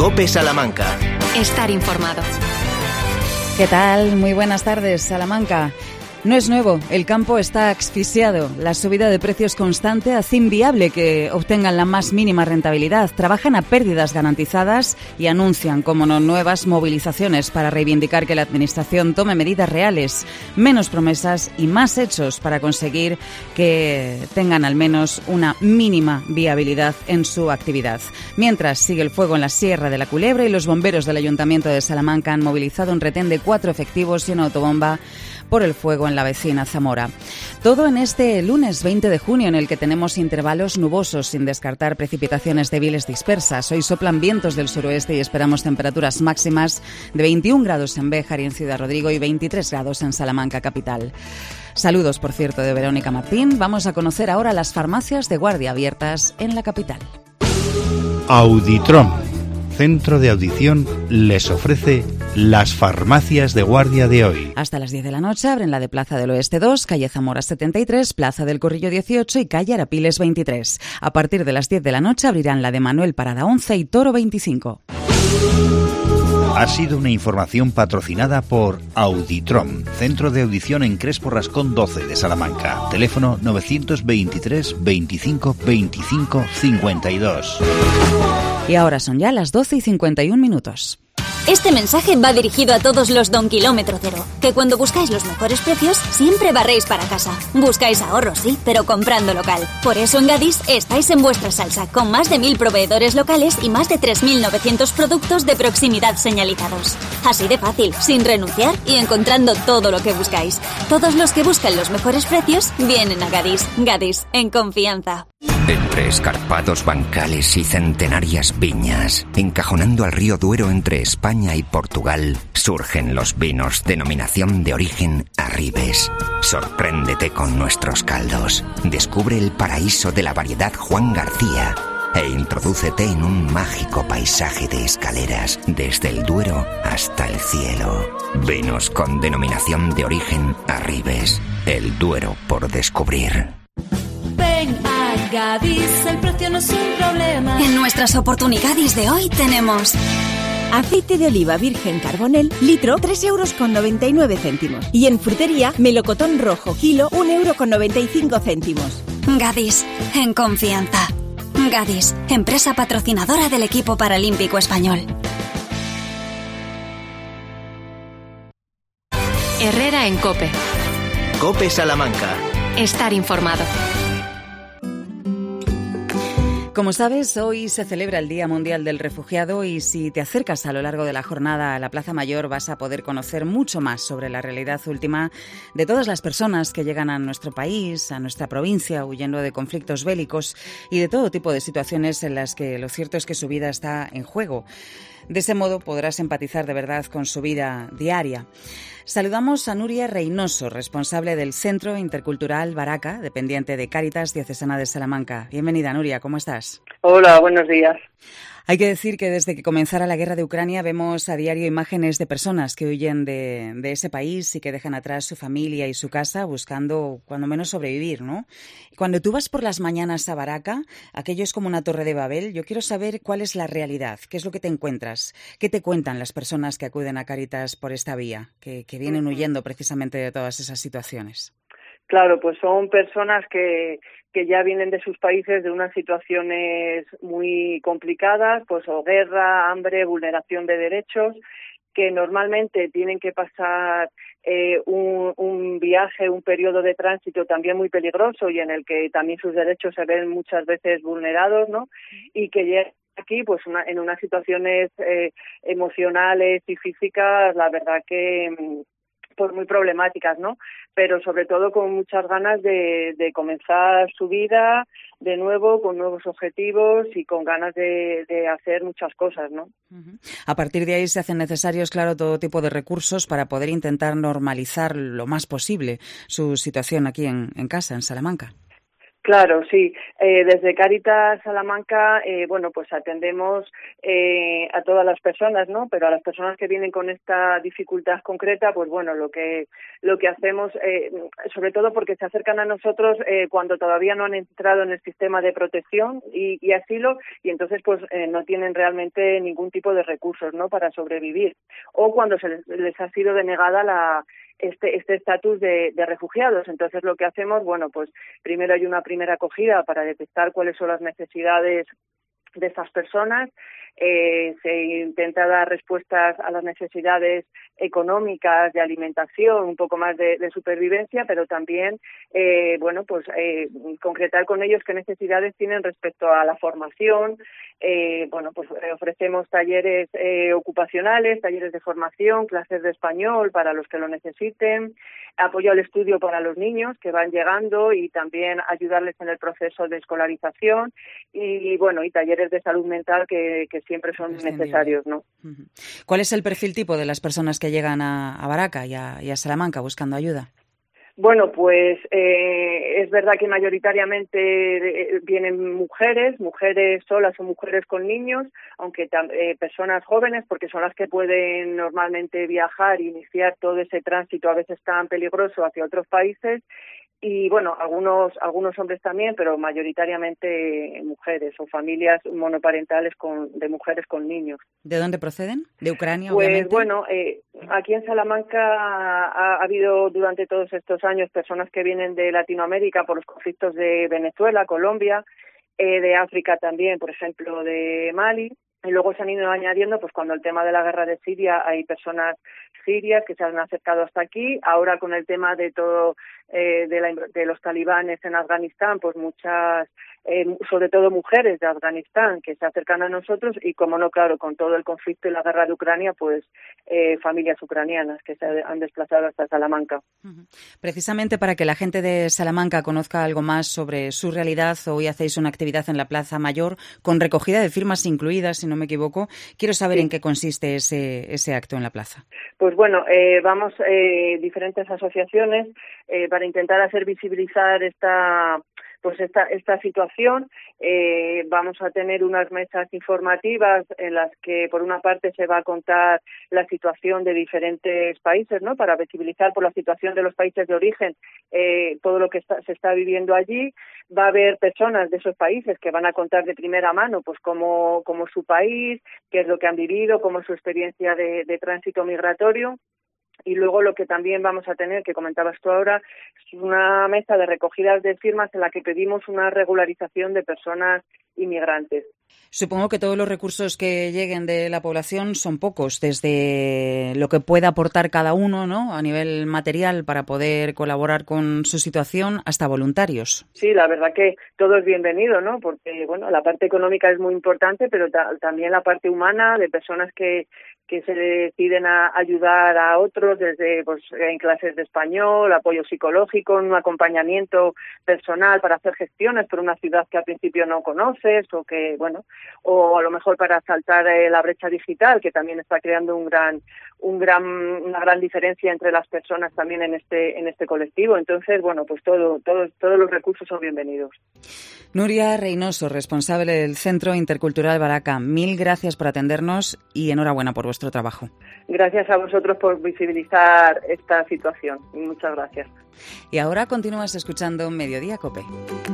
COPE Salamanca. Estar informado. ¿Qué tal? Muy buenas tardes, Salamanca. No es nuevo, el campo está asfixiado. La subida de precios constante hace inviable que obtengan la más mínima rentabilidad. Trabajan a pérdidas garantizadas y anuncian, como no, nuevas movilizaciones para reivindicar que la Administración tome medidas reales, menos promesas y más hechos para conseguir que tengan al menos una mínima viabilidad en su actividad. Mientras sigue el fuego en la Sierra de la Culebra y los bomberos del Ayuntamiento de Salamanca han movilizado un retén de 4 efectivos y una autobomba por el fuego en la vecina Zamora. Todo en este lunes 20 de junio, en el que tenemos intervalos nubosos, sin descartar precipitaciones débiles dispersas. Hoy soplan vientos del suroeste y esperamos temperaturas máximas de 21 grados en Béjar y en Ciudad Rodrigo y 23 grados en Salamanca capital. Saludos, por cierto, de Verónica Martín. Vamos a conocer ahora las farmacias de guardia abiertas en la capital. Auditrom, centro de audición, les ofrece las farmacias de guardia de hoy. Hasta las 10 de la noche abren la de Plaza del Oeste 2, calle Zamora 73, Plaza del Corrillo 18 y calle Arapiles 23. A partir de las 10 de la noche abrirán la de Manuel Parada 11 y Toro 25. Ha sido una información patrocinada por Auditrom, centro de audición en Crespo Rascón 12 de Salamanca. Teléfono 923 25 25 52. Y ahora son ya las 12 y 51 minutos. Este mensaje va dirigido a todos los Don Kilómetro Cero, que cuando buscáis los mejores precios, siempre barréis para casa. Buscáis ahorros, sí, pero comprando local. Por eso en Gadis estáis en vuestra salsa, con más de 1.000 proveedores locales y más de 3.900 productos de proximidad señalizados. Así de fácil, sin renunciar y encontrando todo lo que buscáis. Todos los que buscan los mejores precios vienen a Gadis. Gadis, en confianza. Entre escarpados bancales y centenarias viñas, encajonando al río Duero entre España y Portugal, surgen los vinos denominación de origen Arribes. Sorpréndete con nuestros caldos. Descubre el paraíso de la variedad Juan García e introdúcete en un mágico paisaje de escaleras desde el Duero hasta el cielo. Vinos con denominación de origen Arribes. El Duero por descubrir. Ven a Gadis, el precio no es un problema. En nuestras oportunidades de hoy tenemos aceite de oliva virgen Carbonel, litro, 3,99 €. Y en frutería, melocotón rojo, kilo, 1,95 €. Gadis, en confianza. Gadis, empresa patrocinadora del equipo paralímpico español. Herrera en COPE. COPE Salamanca. Estar informado. Como sabes, hoy se celebra el Día Mundial del Refugiado y si te acercas a lo largo de la jornada a la Plaza Mayor vas a poder conocer mucho más sobre la realidad última de todas las personas que llegan a nuestro país, a nuestra provincia, huyendo de conflictos bélicos y de todo tipo de situaciones en las que lo cierto es que su vida está en juego. De ese modo podrás empatizar de verdad con su vida diaria. Saludamos a Nuria Reynoso, responsable del Centro Intercultural Baraca, dependiente de Cáritas Diocesana de Salamanca. Bienvenida, Nuria, ¿cómo estás? Hola, buenos días. Hay que decir que desde que comenzara la guerra de Ucrania vemos a diario imágenes de personas que huyen de ese país y que dejan atrás su familia y su casa buscando, cuando menos, sobrevivir, ¿no? Cuando tú vas por las mañanas a Baraca, aquello es como una torre de Babel. Yo quiero saber cuál es la realidad, qué es lo que te encuentras, qué te cuentan las personas que acuden a Cáritas por esta vía, que vienen huyendo precisamente de todas esas situaciones. Claro, pues son personas que ya vienen de sus países de unas situaciones muy complicadas, pues o guerra, hambre, vulneración de derechos, que normalmente tienen que pasar un viaje, un periodo de tránsito también muy peligroso y en el que también sus derechos se ven muchas veces vulnerados, ¿no? Y que llegan aquí pues en unas situaciones emocionales y físicas, la verdad que pues muy problemáticas, ¿no? Pero sobre todo con muchas ganas de comenzar su vida de nuevo, con nuevos objetivos y con ganas de hacer muchas cosas, ¿no? A partir de ahí se hacen necesarios, claro, todo tipo de recursos para poder intentar normalizar lo más posible su situación aquí en casa, en Salamanca. Claro, sí. Desde Cáritas Salamanca, bueno, pues atendemos a todas las personas, ¿no? Pero a las personas que vienen con esta dificultad concreta, pues bueno, lo que hacemos, sobre todo porque se acercan a nosotros cuando todavía no han entrado en el sistema de protección y asilo, y entonces pues no tienen realmente ningún tipo de recursos, ¿no? Para sobrevivir, o cuando les ha sido denegada este estatus de refugiados. Entonces lo que hacemos, bueno, pues primero hay una primera acogida para detectar cuáles son las necesidades de estas personas. Se intenta dar respuestas a las necesidades económicas, de alimentación, un poco más de supervivencia, pero también, bueno, pues concretar con ellos qué necesidades tienen respecto a la formación. Bueno, pues ofrecemos talleres ocupacionales, talleres de formación, clases de español para los que lo necesiten, apoyo al estudio para los niños que van llegando y también ayudarles en el proceso de escolarización y bueno, y talleres de salud mental que siempre son necesarios, ¿no? ¿Cuál es el perfil tipo de las personas que llegan a Baraca y a Salamanca buscando ayuda? Bueno, pues es verdad que mayoritariamente vienen mujeres solas o mujeres con niños, aunque personas jóvenes, porque son las que pueden normalmente viajar e iniciar todo ese tránsito a veces tan peligroso hacia otros países. Y bueno, algunos hombres también, pero mayoritariamente mujeres o familias monoparentales de mujeres con niños. ¿De dónde proceden? ¿De Ucrania, pues, obviamente? Pues bueno, aquí en Salamanca ha habido durante todos estos años personas que vienen de Latinoamérica por los conflictos de Venezuela, Colombia, de África también, por ejemplo, de Mali. Y luego se han ido añadiendo, pues cuando el tema de la guerra de Siria, hay personas sirias que se han acercado hasta aquí. Ahora con el tema de todo de los talibanes en Afganistán, pues muchas, sobre todo mujeres de Afganistán que se acercan a nosotros y, como no, claro, con todo el conflicto y la guerra de Ucrania, pues familias ucranianas que se han desplazado hasta Salamanca. Precisamente para que la gente de Salamanca conozca algo más sobre su realidad, hoy hacéis una actividad en la Plaza Mayor con recogida de firmas incluidas, si no me equivoco. Quiero saber en qué consiste ese acto en la plaza. Pues bueno, vamos diferentes asociaciones para intentar hacer visibilizar esta situación. Vamos a tener unas mesas informativas en las que, por una parte, se va a contar la situación de diferentes países, ¿no? Para visibilizar por la situación de los países de origen todo lo que se está viviendo allí. Va a haber personas de esos países que van a contar de primera mano, pues cómo su país, qué es lo que han vivido, cómo es su experiencia de tránsito migratorio. Y luego lo que también vamos a tener, que comentabas tú ahora, es una mesa de recogidas de firmas en la que pedimos una regularización de personas inmigrantes. Supongo que todos los recursos que lleguen de la población son pocos, desde lo que pueda aportar cada uno, ¿no?, a nivel material para poder colaborar con su situación, hasta voluntarios. Sí, la verdad que todo es bienvenido, ¿no? Porque, bueno, la parte económica es muy importante, pero también la parte humana de personas que se deciden a ayudar a otros desde pues en clases de español, apoyo psicológico, un acompañamiento personal para hacer gestiones por una ciudad que al principio no conoces o que, bueno, o a lo mejor para saltar la brecha digital, que también está creando una gran diferencia entre las personas también en este colectivo. Entonces, bueno, pues todos los recursos son bienvenidos. Nuria Reynoso, responsable del Centro Intercultural Baraca, mil gracias por atendernos y enhorabuena por vuestro trabajo. Gracias a vosotros por visibilizar esta situación. Muchas gracias. Y ahora continúas escuchando Mediodía COPE.